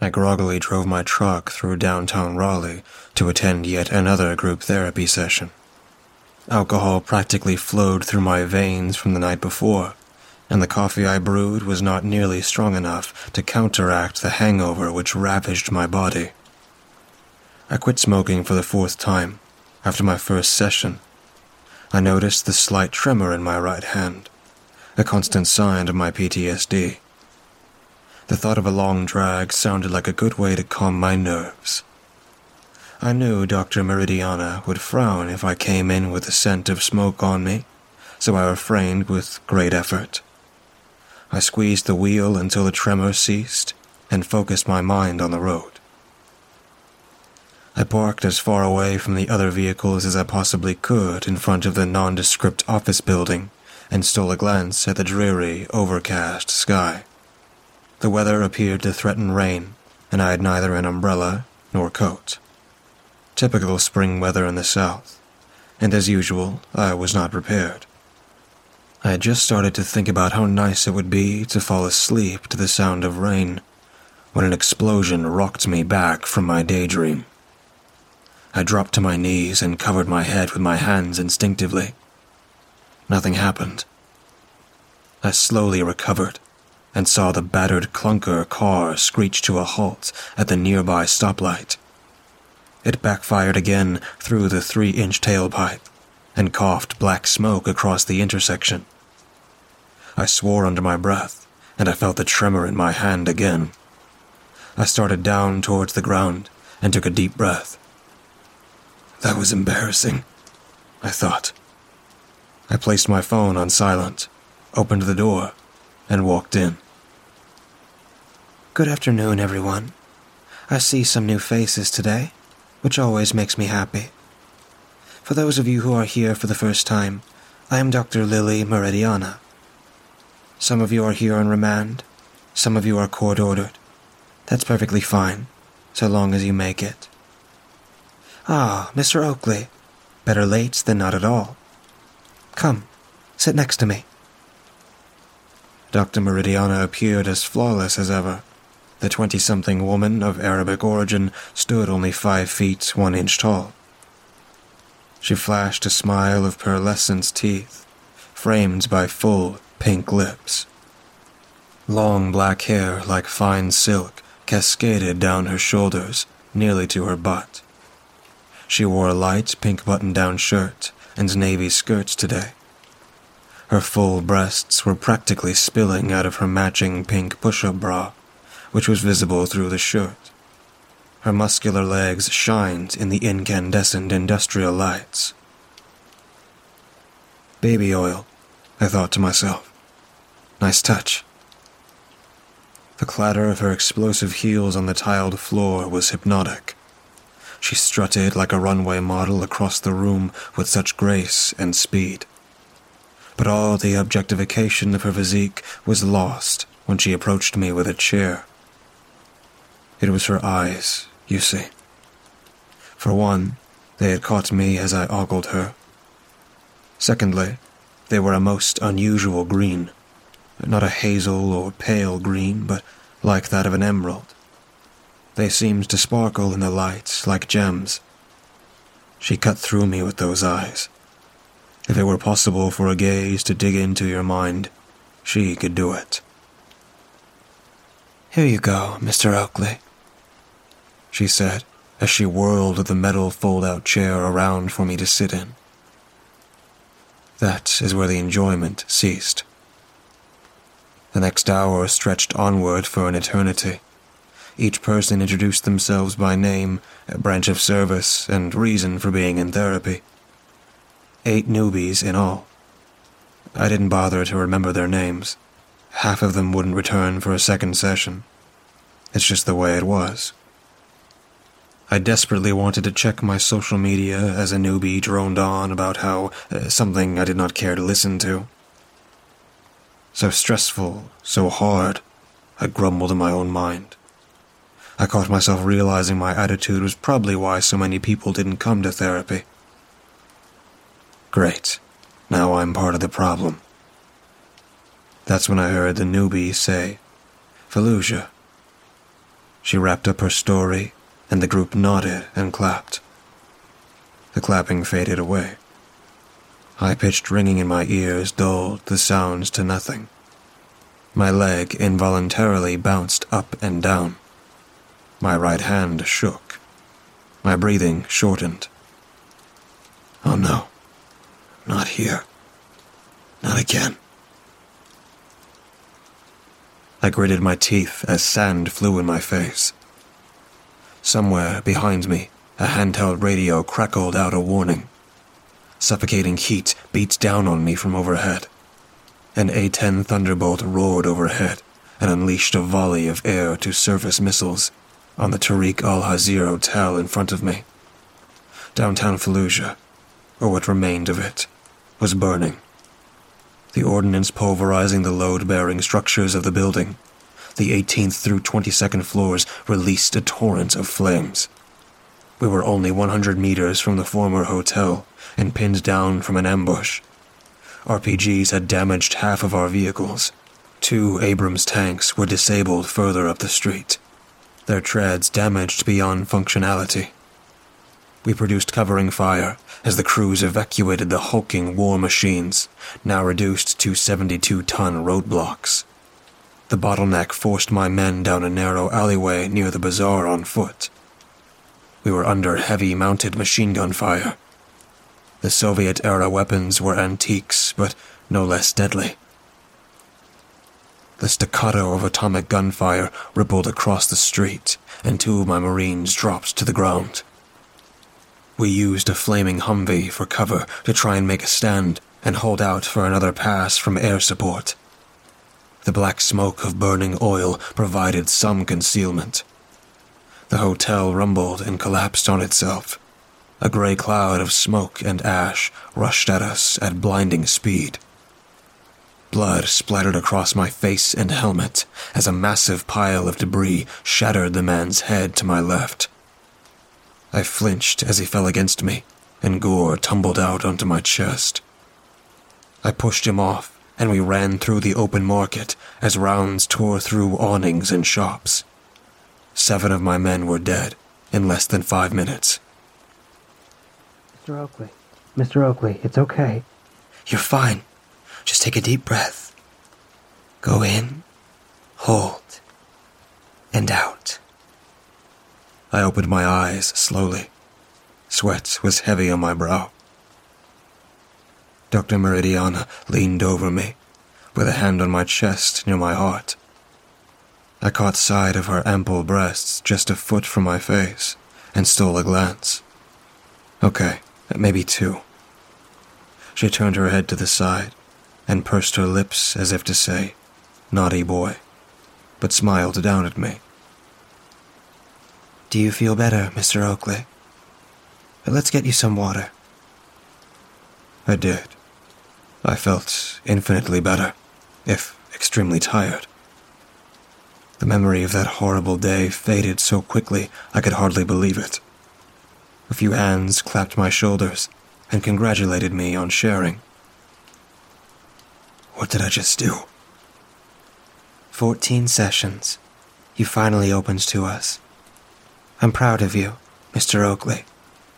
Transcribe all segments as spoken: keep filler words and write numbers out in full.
I groggily drove my truck through downtown Raleigh to attend yet another group therapy session. Alcohol practically flowed through my veins from the night before, and the coffee I brewed was not nearly strong enough to counteract the hangover which ravaged my body. I quit smoking for the fourth time after my first session. I noticed the slight tremor in my right hand, a constant sign of my P T S D. The thought of a long drag sounded like a good way to calm my nerves. I knew Doctor Meridiana would frown if I came in with a scent of smoke on me, so I refrained with great effort. I squeezed the wheel until the tremor ceased and focused my mind on the road. I parked as far away from the other vehicles as I possibly could in front of the nondescript office building and stole a glance at the dreary, overcast sky. The weather appeared to threaten rain, and I had neither an umbrella nor coat. Typical spring weather in the south, and as usual, I was not prepared. I had just started to think about how nice it would be to fall asleep to the sound of rain, when an explosion rocked me back from my daydream. I dropped to my knees and covered my head with my hands instinctively. Nothing happened. I slowly recovered and saw the battered clunker car screech to a halt at the nearby stoplight. It backfired again through the three-inch tailpipe and coughed black smoke across the intersection. I swore under my breath, and I felt the tremor in my hand again. I started down towards the ground and took a deep breath. That was embarrassing, I thought. I placed my phone on silent, opened the door, and walked in. Good afternoon, everyone. I see some new faces today, which always makes me happy. For those of you who are here for the first time, I am Doctor Lily Meridiana. Some of you are here on remand, some of you are court-ordered. That's perfectly fine, so long as you make it. Ah, Mister Oakley. Better late than not at all. Come, sit next to me. Doctor Meridiana appeared as flawless as ever. The twenty-something woman of Arabic origin stood only five feet one inch tall. She flashed a smile of pearlescent teeth, framed by full pink lips. Long black hair like fine silk cascaded down her shoulders, nearly to her butt. She wore a light pink button-down shirt and navy skirts today. Her full breasts were practically spilling out of her matching pink push-up bra, which was visible through the shirt. Her muscular legs shined in the incandescent industrial lights. Baby oil, I thought to myself. Nice touch. The clatter of her explosive heels on the tiled floor was hypnotic. She strutted like a runway model across the room with such grace and speed. But all the objectification of her physique was lost when she approached me with a chair. It was her eyes, you see. For one, they had caught me as I ogled her. Secondly, they were a most unusual green. Not a hazel or pale green, but like that of an emerald. They seemed to sparkle in the light like gems. She cut through me with those eyes. If it were possible for a gaze to dig into your mind, she could do it. Here you go, Mister Oakley, she said, as she whirled the metal fold-out chair around for me to sit in. That is where the enjoyment ceased. The next hour stretched onward for an eternity. Each person introduced themselves by name, branch of service, and reason for being in therapy. Eight newbies in all. I didn't bother to remember their names. Half of them wouldn't return for a second session. It's just the way it was. I desperately wanted to check my social media as a newbie droned on about how uh, something I did not care to listen to. So stressful, so hard, I grumbled in my own mind. I caught myself realizing my attitude was probably why so many people didn't come to therapy. Great. Now I'm part of the problem. That's when I heard the newbie say, Fallujah. She wrapped up her story, and the group nodded and clapped. The clapping faded away. High-pitched ringing in my ears dulled the sounds to nothing. My leg involuntarily bounced up and down. My right hand shook. My breathing shortened. Oh no, not here. Not again. I gritted my teeth as sand flew in my face. Somewhere behind me, a handheld radio crackled out a warning. Suffocating heat beat down on me from overhead. An A ten Thunderbolt roared overhead and unleashed a volley of air-to-surface missiles on the Tariq Al-Hazir Hotel in front of me. Downtown Fallujah, or what remained of it, was burning. The ordnance pulverizing the load-bearing structures of the building, the eighteenth through twenty-second floors released a torrent of flames. We were only one hundred meters from the former hotel and pinned down from an ambush. R P Gs had damaged half of our vehicles. Two Abrams tanks were disabled further up the street, their treads damaged beyond functionality. We produced covering fire as the crews evacuated the hulking war machines, now reduced to seventy-two ton roadblocks. The bottleneck forced my men down a narrow alleyway near the bazaar on foot. We were under heavy mounted machine gun fire. The Soviet-era weapons were antiques, but no less deadly. The staccato of atomic gunfire rippled across the street, and two of my Marines dropped to the ground. We used a flaming Humvee for cover to try and make a stand and hold out for another pass from air support. The black smoke of burning oil provided some concealment. The hotel rumbled and collapsed on itself. A gray cloud of smoke and ash rushed at us at blinding speed. Blood splattered across my face and helmet as a massive pile of debris shattered the man's head to my left. I flinched as he fell against me, and gore tumbled out onto my chest. I pushed him off, and we ran through the open market as rounds tore through awnings and shops. Seven of my men were dead in less than five minutes. Mister Oakley, Mister Oakley, it's okay. You're fine. Just take a deep breath. Go in, hold, and out. I opened my eyes slowly. Sweat was heavy on my brow. Doctor Meridiana leaned over me, with a hand on my chest near my heart. I caught sight of her ample breasts just a foot from my face, and stole a glance. Okay, maybe two. She turned her head to the side, and pursed her lips as if to say, "Naughty boy," but smiled down at me. Do you feel better, Mister Oakley? Let's get you some water. I did. I felt infinitely better, if extremely tired. The memory of that horrible day faded so quickly I could hardly believe it. A few hands clapped my shoulders and congratulated me on sharing. What did I just do? Fourteen sessions. You finally opened to us. I'm proud of you, Mister Oakley.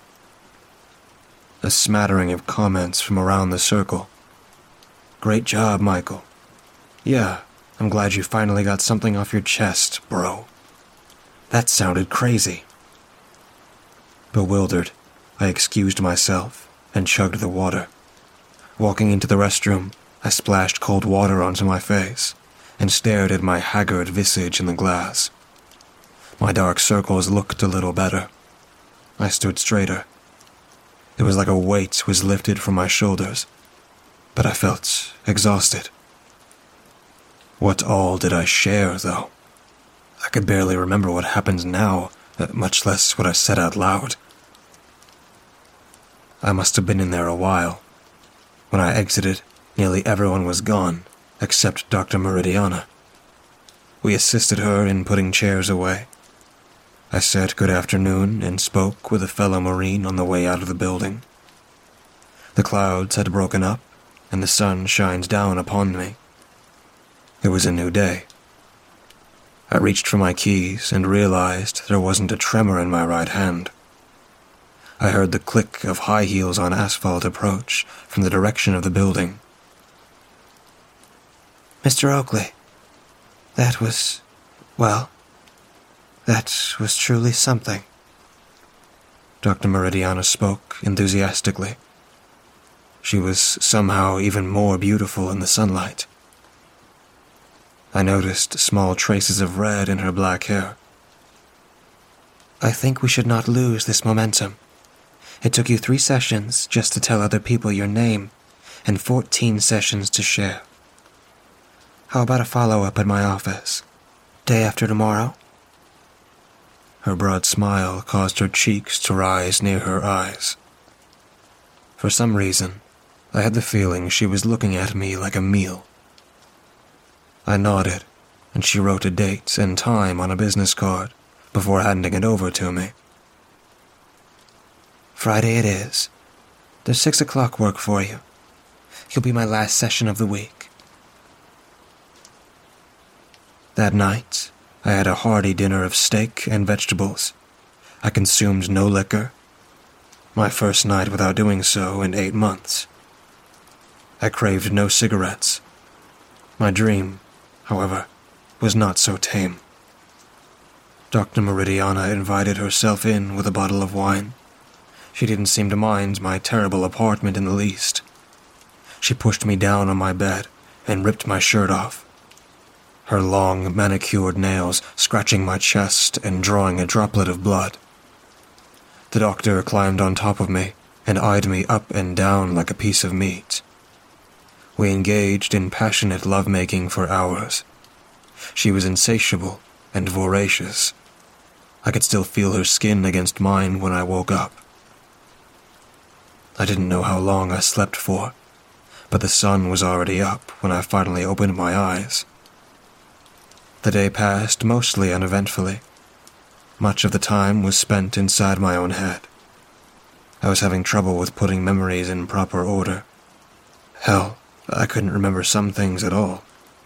A smattering of comments from around the circle. Great job, Michael. Yeah, I'm glad you finally got something off your chest, bro. That sounded crazy. Bewildered, I excused myself and chugged the water. Walking into the restroom, I splashed cold water onto my face and stared at my haggard visage in the glass. My dark circles looked a little better. I stood straighter. It was like a weight was lifted from my shoulders, but I felt exhausted. What all did I share, though? I could barely remember what happened now, much less what I said out loud. I must have been in there a while. When I exited, nearly everyone was gone, except Doctor Meridiana. We assisted her in putting chairs away. I said good afternoon and spoke with a fellow Marine on the way out of the building. The clouds had broken up, and the sun shined down upon me. It was a new day. I reached for my keys and realized there wasn't a tremor in my right hand. I heard the click of high heels on asphalt approach from the direction of the building. Mister Oakley, that was, well, that was truly something. Doctor Meridiana spoke enthusiastically. She was somehow even more beautiful in the sunlight. I noticed small traces of red in her black hair. I think we should not lose this momentum. It took you three sessions just to tell other people your name, and fourteen sessions to share. How about a follow-up at my office? Day after tomorrow? Her broad smile caused her cheeks to rise near her eyes. For some reason, I had the feeling she was looking at me like a meal. I nodded, and she wrote a date and time on a business card before handing it over to me. Friday it is. Does six o'clock work for you? You'll be my last session of the week. That night, I had a hearty dinner of steak and vegetables. I consumed no liquor. My first night without doing so in eight months. I craved no cigarettes. My dream, however, was not so tame. Doctor Meridiana invited herself in with a bottle of wine. She didn't seem to mind my terrible apartment in the least. She pushed me down on my bed and ripped my shirt off. Her long, manicured nails scratching my chest and drawing a droplet of blood. The doctor climbed on top of me and eyed me up and down like a piece of meat. We engaged in passionate lovemaking for hours. She was insatiable and voracious. I could still feel her skin against mine when I woke up. I didn't know how long I slept for, but the sun was already up when I finally opened my eyes. The day passed mostly uneventfully. Much of the time was spent inside my own head. I was having trouble with putting memories in proper order. Hell, I couldn't remember some things at all.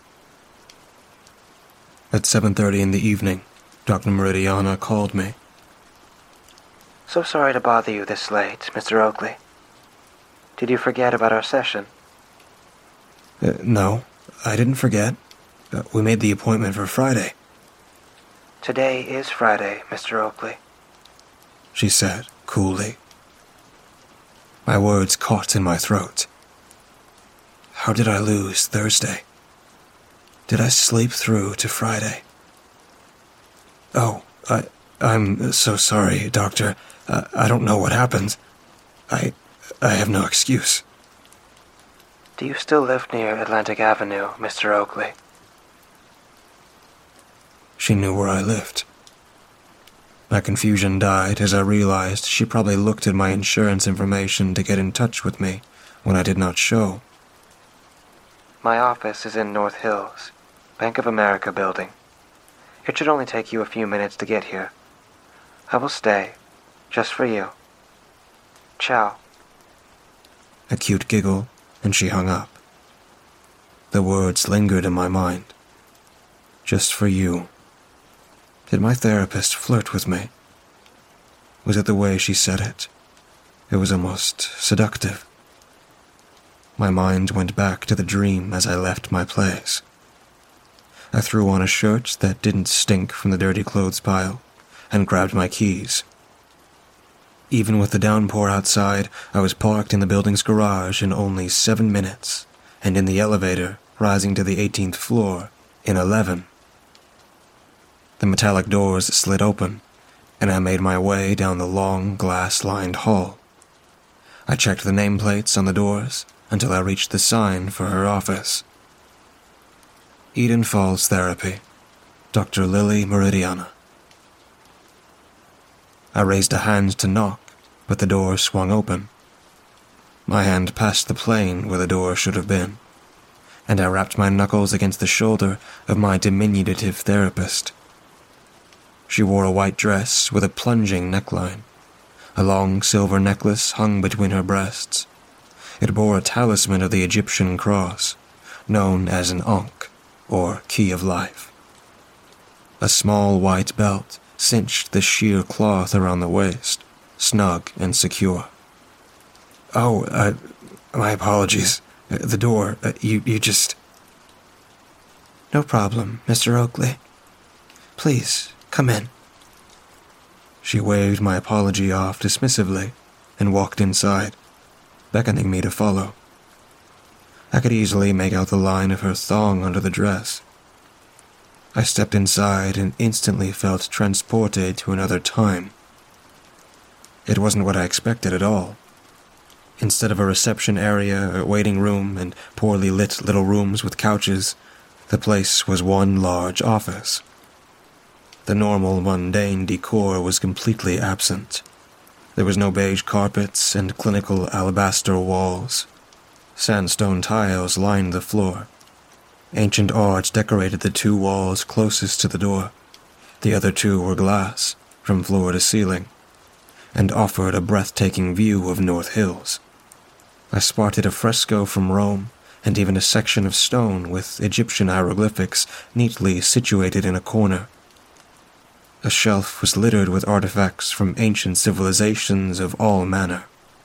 At seven thirty in the evening, Doctor Meridiana called me. So sorry to bother you this late, Mister Oakley. Did you forget about our session? Uh, no, I didn't forget. Uh, we made the appointment for Friday. Today is Friday, Mister Oakley, she said coolly. My words caught in my throat. How did I lose Thursday? Did I sleep through to Friday? Oh, I, I'm so sorry, Doctor. Uh, I don't know what happened. I, I have no excuse. Do you still live near Atlantic Avenue, Mister Oakley? She knew where I lived. My confusion died as I realized she probably looked at my insurance information to get in touch with me when I did not show. My office is in North Hills, Bank of America building. It should only take you a few minutes to get here. I will stay, just for you. Ciao. A cute giggle, and she hung up. The words lingered in my mind. Just for you. Did my therapist flirt with me? Was it the way she said it? It was almost seductive. My mind went back to the dream as I left my place. I threw on a shirt that didn't stink from the dirty clothes pile and grabbed my keys. Even with the downpour outside, I was parked in the building's garage in only seven minutes, and in the elevator, rising to the eighteenth floor, in eleven. The metallic doors slid open, and I made my way down the long, glass-lined hall. I checked the nameplates on the doors until I reached the sign for her office. Eden Falls Therapy, Doctor Lily Meridiana. I raised a hand to knock, but the door swung open. My hand passed the plane where the door should have been, and I rapped my knuckles against the shoulder of my diminutive therapist. She wore a white dress with a plunging neckline. A long silver necklace hung between her breasts. It bore a talisman of the Egyptian cross, known as an Ankh, or Key of Life. A small white belt cinched the sheer cloth around the waist, snug and secure. "Oh, uh, my apologies. The door, uh, you, you just..." "No problem, Mister Oakley. Please, come in." She waved my apology off dismissively and walked inside, beckoning me to follow. I could easily make out the line of her thong under the dress. I stepped inside and instantly felt transported to another time. It wasn't what I expected at all. Instead of a reception area, a waiting room, and poorly lit little rooms with couches, the place was one large office. The normal, mundane decor was completely absent. There was no beige carpets and clinical alabaster walls. Sandstone tiles lined the floor. Ancient art decorated the two walls closest to the door. The other two were glass, from floor to ceiling, and offered a breathtaking view of North Hills. I spotted a fresco from Rome, and even a section of stone with Egyptian hieroglyphics neatly situated in a corner. A shelf was littered with artifacts from ancient civilizations of all manner.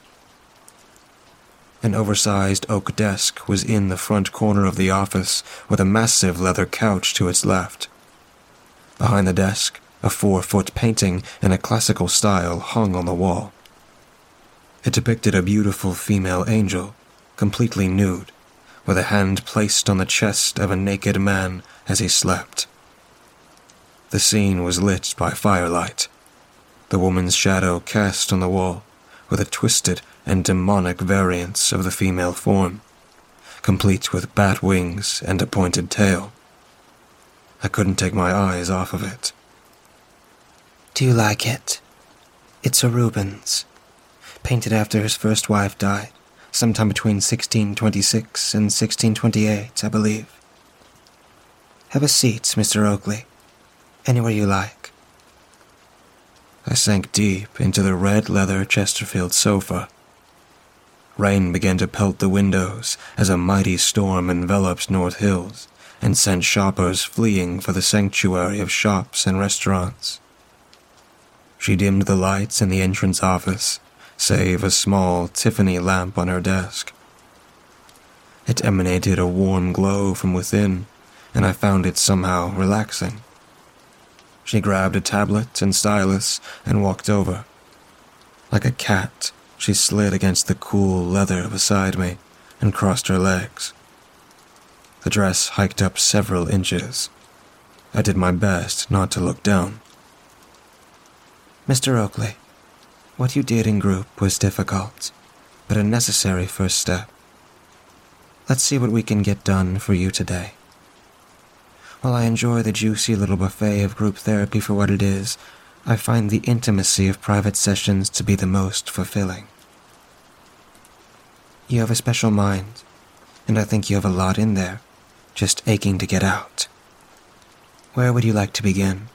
An oversized oak desk was in the front corner of the office, with a massive leather couch to its left. Behind the desk, a four-foot painting in a classical style hung on the wall. It depicted a beautiful female angel, completely nude, with a hand placed on the chest of a naked man as he slept. The scene was lit by firelight, the woman's shadow cast on the wall, with a twisted and demonic variance of the female form, complete with bat wings and a pointed tail. I couldn't take my eyes off of it. "Do you like it? It's a Rubens, painted after his first wife died, sometime between sixteen twenty-six and sixteen twenty-eight, I believe. Have a seat, Mister Oakley. Anywhere you like." I sank deep into the red leather Chesterfield sofa. Rain began to pelt the windows as a mighty storm enveloped North Hills and sent shoppers fleeing for the sanctuary of shops and restaurants. She dimmed the lights in the entrance office, save a small Tiffany lamp on her desk. It emanated a warm glow from within, and I found it somehow relaxing. She grabbed a tablet and stylus and walked over. Like a cat, she slid against the cool leather beside me and crossed her legs. The dress hiked up several inches. I did my best not to look down. "Mister Oakley, what you did in group was difficult, but a necessary first step. Let's see what we can get done for you today. While I enjoy the juicy little buffet of group therapy for what it is, I find the intimacy of private sessions to be the most fulfilling. You have a special mind, and I think you have a lot in there, just aching to get out. Where would you like to begin?"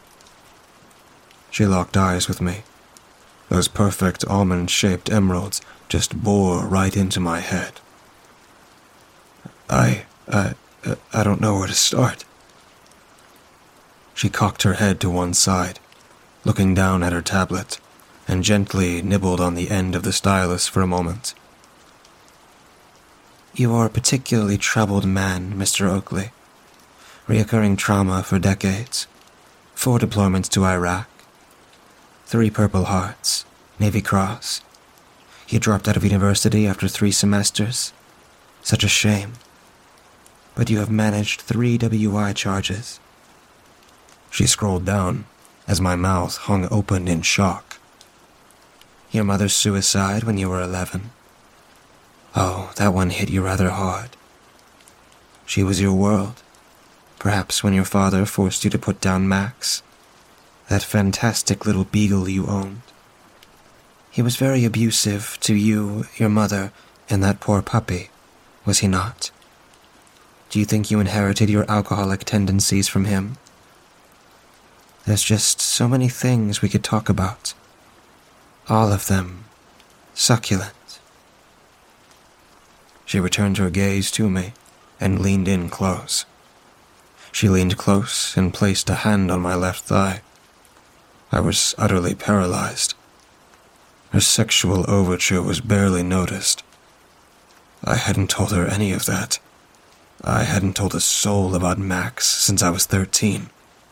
She locked eyes with me. Those perfect almond-shaped emeralds just bore right into my head. I, I, I don't know where to start. She cocked her head to one side, looking down at her tablet, and gently nibbled on the end of the stylus for a moment. "You are a particularly troubled man, Mister Oakley. Reoccurring trauma for decades. Four deployments to Iraq. Three Purple Hearts. Navy Cross. You dropped out of university after three semesters. Such a shame. But you have managed three W I charges." She scrolled down as my mouth hung open in shock. "Your mother's suicide when you were eleven. Oh, that one hit you rather hard. She was your world, perhaps when your father forced you to put down Max, that fantastic little beagle you owned. He was very abusive to you, your mother, and that poor puppy, was he not? Do you think you inherited your alcoholic tendencies from him? There's just so many things we could talk about. All of them succulent." She returned her gaze to me and leaned in close. She leaned close and placed a hand on my left thigh. I was utterly paralyzed. Her sexual overture was barely noticed. I hadn't told her any of that. I hadn't told a soul about Max since I was thirteen.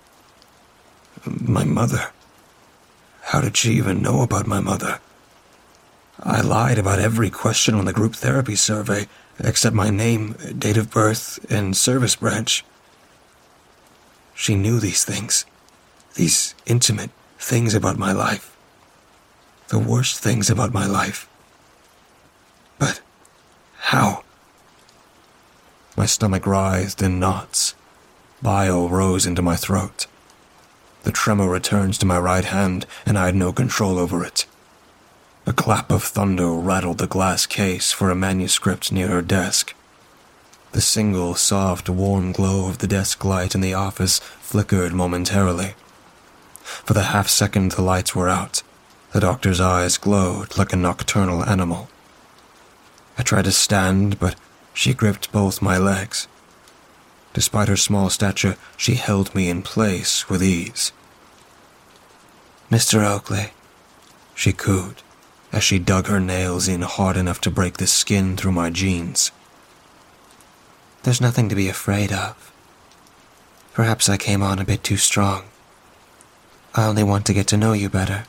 My mother. How did she even know about my mother? I lied about every question on the group therapy survey, except my name, date of birth, and service branch. She knew these things. These intimate things about my life. The worst things about my life. But how? My stomach writhed in knots. Bile rose into my throat. The tremor returned to my right hand, and I had no control over it. A clap of thunder rattled the glass case for a manuscript near her desk. The single, soft, warm glow of the desk light in the office flickered momentarily. For the half second the lights were out, the doctor's eyes glowed like a nocturnal animal. I tried to stand, but she gripped both my legs. Despite her small stature, she held me in place with ease. "Mister Oakley," she cooed, as she dug her nails in hard enough to break the skin through my jeans. "There's nothing to be afraid of. Perhaps I came on a bit too strong. I only want to get to know you better."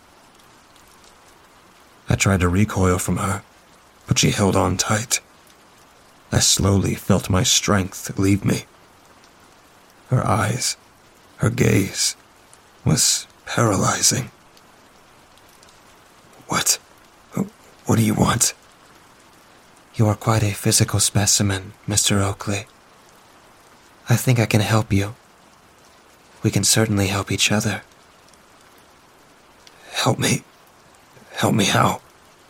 I tried to recoil from her, but she held on tight. I slowly felt my strength leave me. Her eyes, her gaze, was paralyzing. What? What do you want? "You are quite a physical specimen, Mister Oakley. I think I can help you. We can certainly help each other." Help me? Help me how?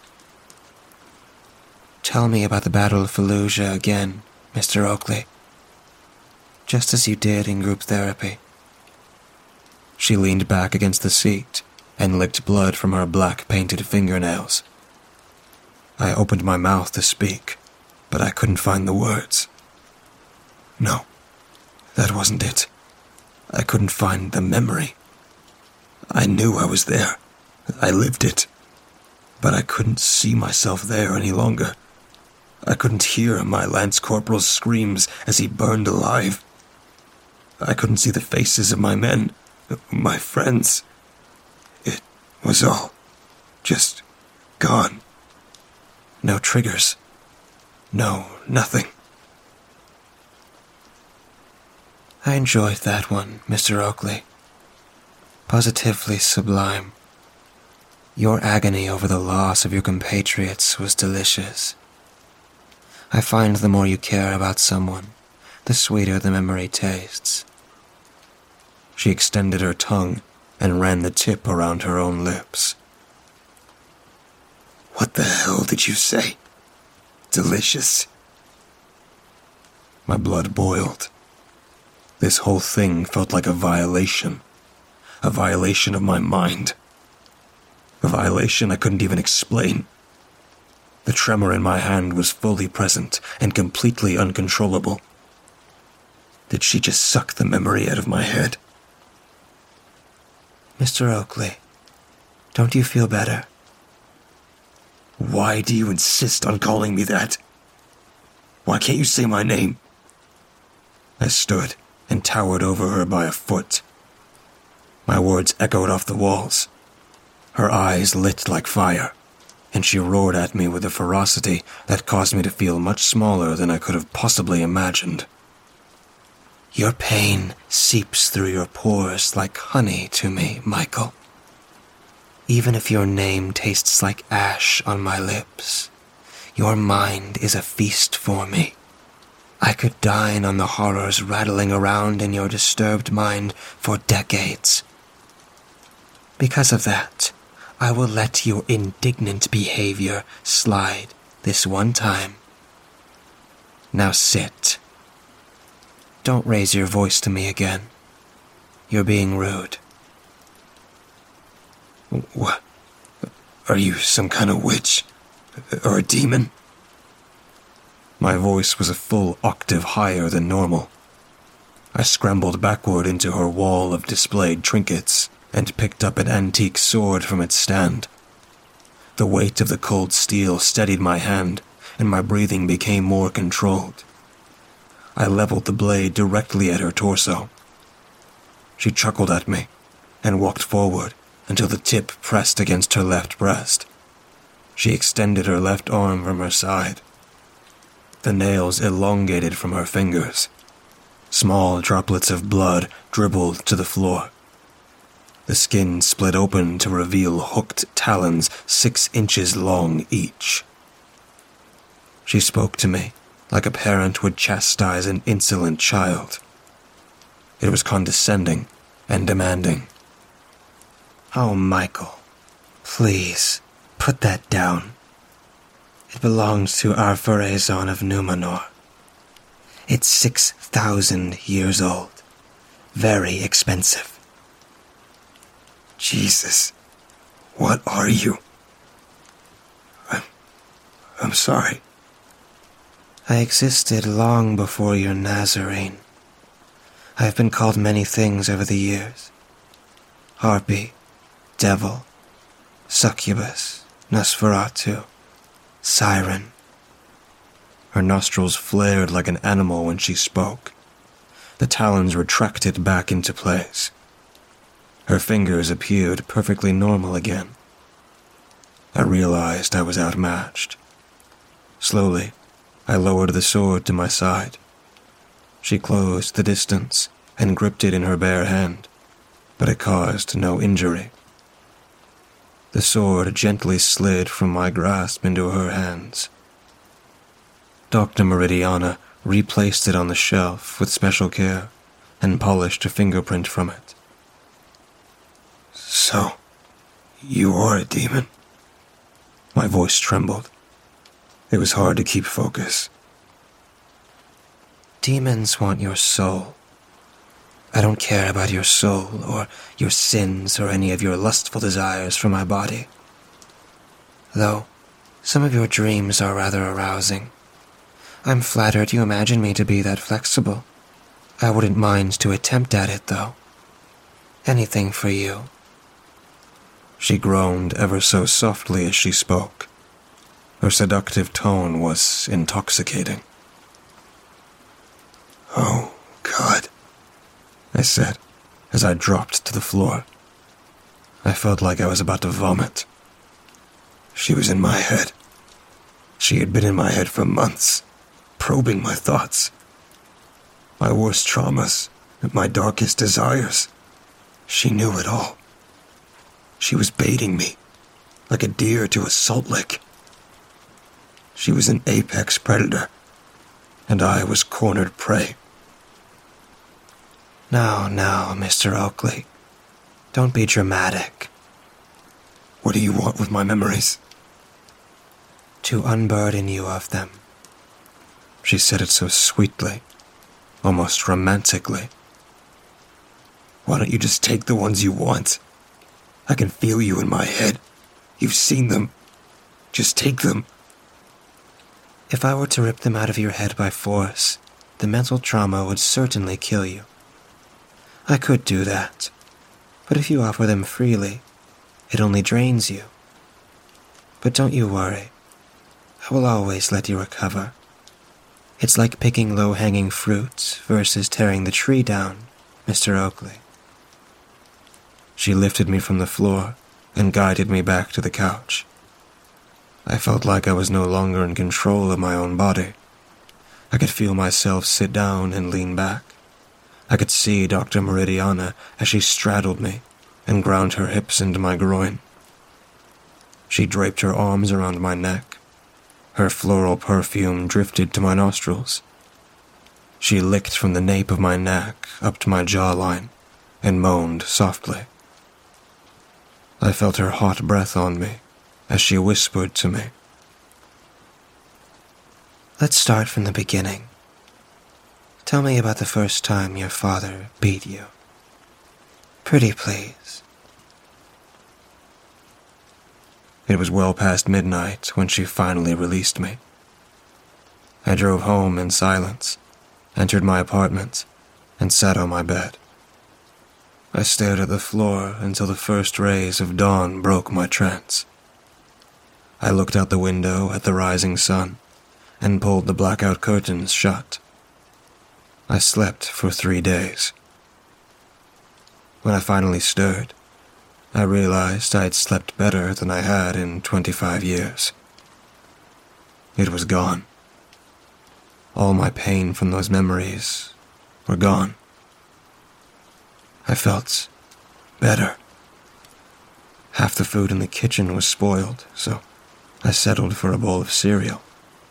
"Tell me about the Battle of Fallujah again, Mister Oakley. Just as you did in group therapy." She leaned back against the seat and licked blood from her black-painted fingernails. I opened my mouth to speak, but I couldn't find the words. No, that wasn't it. I couldn't find the memory. I knew I was there. I lived it. But I couldn't see myself there any longer. I couldn't hear my Lance Corporal's screams as he burned alive. I couldn't see the faces of my men, my friends. It was all just gone. No triggers. No, nothing. I enjoyed that one, Mister Oakley. Positively sublime. Your agony over the loss of your compatriots was delicious. I find the more you care about someone, the sweeter the memory tastes. She extended her tongue and ran the tip around her own lips. What the hell did you say? Delicious? My blood boiled. This whole thing felt like a violation. A violation of my mind. A violation I couldn't even explain. The tremor in my hand was fully present and completely uncontrollable. Did she just suck the memory out of my head? Mister Oakley, don't you feel better? Why do you insist on calling me that? Why can't you say my name? I stood and towered over her by a foot. My words echoed off the walls. Her eyes lit like fire, and she roared at me with a ferocity that caused me to feel much smaller than I could have possibly imagined. Your pain seeps through your pores like honey to me, Michael. Even if your name tastes like ash on my lips, your mind is a feast for me. I could dine on the horrors rattling around in your disturbed mind for decades. Because of that, I will let your indignant behavior slide this one time. Now sit. Don't raise your voice to me again. You're being rude. What? Are you some kind of witch? Or a demon? My voice was a full octave higher than normal. I scrambled backward into her wall of displayed trinkets and picked up an antique sword from its stand. The weight of the cold steel steadied my hand, and my breathing became more controlled. I leveled the blade directly at her torso. She chuckled at me and walked forward until the tip pressed against her left breast. She extended her left arm from her side. The nails elongated from her fingers. Small droplets of blood dribbled to the floor. The skin split open to reveal hooked talons six inches long each. She spoke to me like a parent would chastise an insolent child. It was condescending and demanding. "Oh, Michael, please, put that down. It belongs to Ar-Pharazôn of Numenor. It's six thousand years old. Very expensive." Jesus, what are you? I'm, I'm sorry. I existed long before your Nazarene. I have been called many things over the years. Harpy, devil, succubus, Nosferatu, siren. Her nostrils flared like an animal when she spoke. The talons retracted back into place. Her fingers appeared perfectly normal again. I realized I was outmatched. Slowly, I lowered the sword to my side. She closed the distance and gripped it in her bare hand, but it caused no injury. The sword gently slid from my grasp into her hands. Doctor Meridiana replaced it on the shelf with special care and polished a fingerprint from it. "So, you are a demon?" My voice trembled. It was hard to keep focus. Demons want your soul. I don't care about your soul or your sins or any of your lustful desires for my body. Though, some of your dreams are rather arousing. I'm flattered you imagine me to be that flexible. I wouldn't mind to attempt at it, though. Anything for you. She groaned ever so softly as she spoke. Her seductive tone was intoxicating. "Oh, God," I said, as I dropped to the floor. I felt like I was about to vomit. She was in my head. She had been in my head for months, probing my thoughts, my worst traumas, my darkest desires. She knew it all. She was baiting me, like a deer to a salt lick. She was an apex predator, and I was cornered prey. Now, now, Mister Oakley, don't be dramatic. What do you want with my memories? To unburden you of them. She said it so sweetly, almost romantically. Why don't you just take the ones you want? I can feel you in my head. You've seen them. Just take them. If I were to rip them out of your head by force, the mental trauma would certainly kill you. I could do that, but if you offer them freely, it only drains you. But don't you worry. I will always let you recover. It's like picking low-hanging fruit versus tearing the tree down, Mister Oakley. She lifted me from the floor and guided me back to the couch. I felt like I was no longer in control of my own body. I could feel myself sit down and lean back. I could see Doctor Meridiana as she straddled me and ground her hips into my groin. She draped her arms around my neck. Her floral perfume drifted to my nostrils. She licked from the nape of my neck up to my jawline and moaned softly. I felt her hot breath on me as she whispered to me. Let's start from the beginning. Tell me about the first time your father beat you. Pretty please. It was well past midnight when she finally released me. I drove home in silence, entered my apartment, and sat on my bed. I stared at the floor until the first rays of dawn broke my trance. I looked out the window at the rising sun and pulled the blackout curtains shut. I slept for three days. When I finally stirred, I realized I had slept better than I had in twenty-five years. It was gone. All my pain from those memories were gone. I felt better. Half the food in the kitchen was spoiled, so I settled for a bowl of cereal.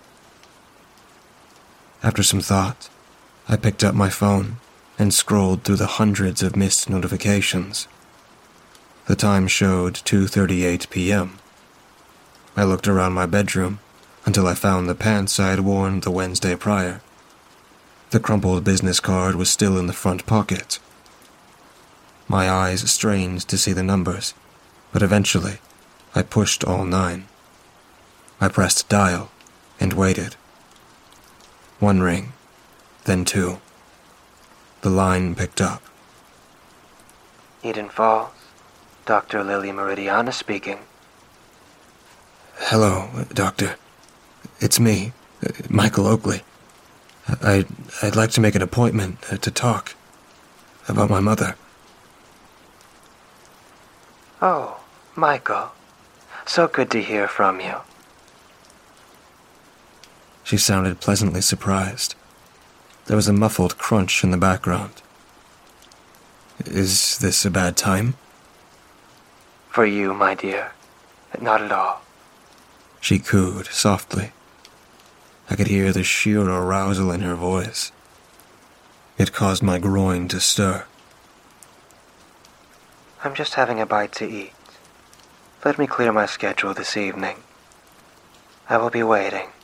After some thought, I picked up my phone and scrolled through the hundreds of missed notifications. The time showed two thirty-eight p.m. I looked around my bedroom until I found the pants I had worn the Wednesday prior. The crumpled business card was still in the front pocket. My eyes strained to see the numbers, but eventually I pushed all nine. I pressed dial and waited. One ring, then two. The line picked up. Eden Falls, Doctor Lily Meridiana speaking. Hello, Doctor. It's me, Michael Oakley. I, I'd like to make an appointment to talk about my mother. Oh, Michael. So good to hear from you. She sounded pleasantly surprised. There was a muffled crunch in the background. Is this a bad time? For you, my dear. Not at all. She cooed softly. I could hear the sheer arousal in her voice. It caused my groin to stir. I'm just having a bite to eat. Let me clear my schedule this evening. I will be waiting.